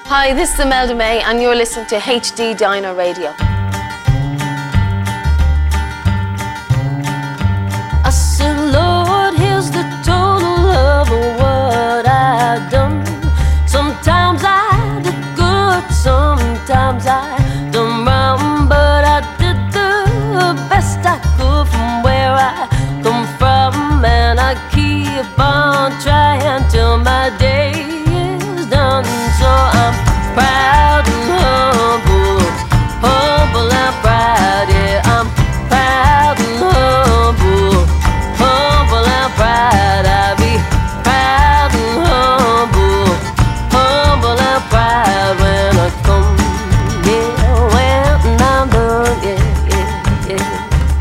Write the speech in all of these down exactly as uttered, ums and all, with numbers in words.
Hi, this is Imelda May and you're listening to H D Diner Radio. I said, Lord, here's the total of what I've done. Sometimes I did good, sometimes I done wrong, but I did the best I could from where I come from, and I keep on trying till my day is done. So I'm proud and humble, humble and proud, yeah, I'm proud and humble, humble and proud. I be proud and humble, humble and proud when I come, yeah, when I'm done, yeah, yeah, yeah.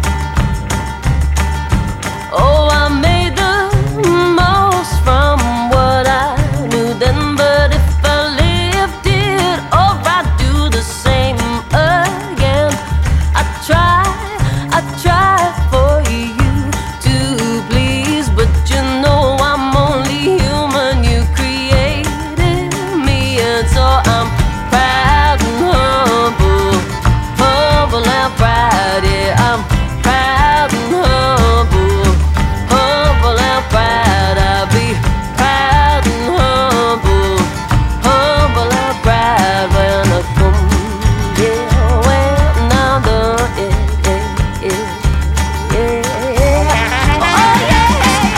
Oh, I made the most from what I knew then, but if I lived it or I'd do the same again, I try, I try for you to please, but you know I'm only human, you created me, and so I'm proud and humble, humble and proud, yeah, I'm proud and humble, humble and proud. I'll be proud and humble, humble and proud when I come, yeah, when I'm done, yeah, yeah, yeah, yeah. Oh, yeah.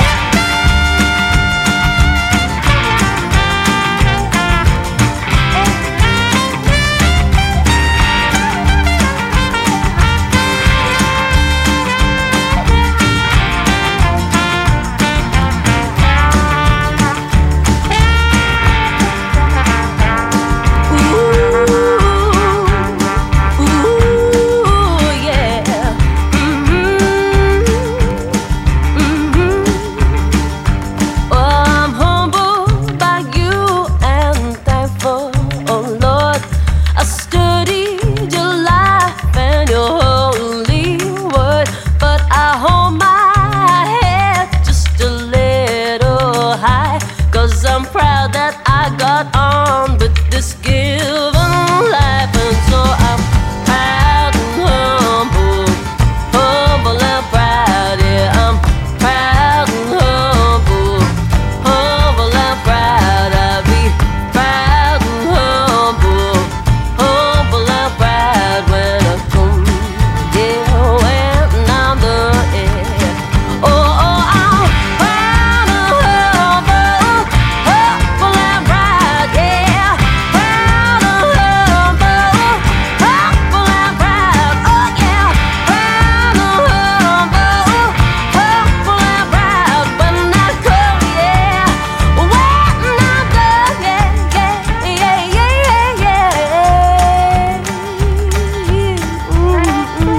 I'm proud that I got on with this given life, and so I'm proud and humble, humble and proud, yeah, I'm proud and humble, humble and proud. I'll be proud and humble, humble and proud when I come, yeah, when I'm done, yeah. Oh, oh, I'm proud and humble, humble and proud, yeah, proud and humble, humble and proud, oh yeah, proud and humble, humble and proud when I come, yeah, when I'm done, yeah, yeah, yeah, yeah, yeah, yeah. Ooh,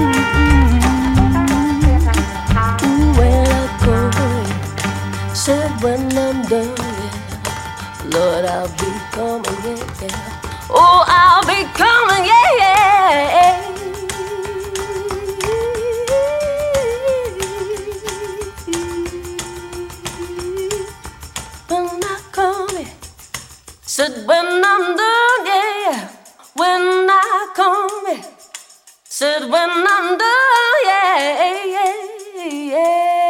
when I come, said when I'm done, yeah, Lord, I'll be coming, yeah, yeah. Oh, I'll be coming, yeah, yeah. When I come, said when I'm done, yeah. When I come, said when I'm done, yeah, yeah, yeah.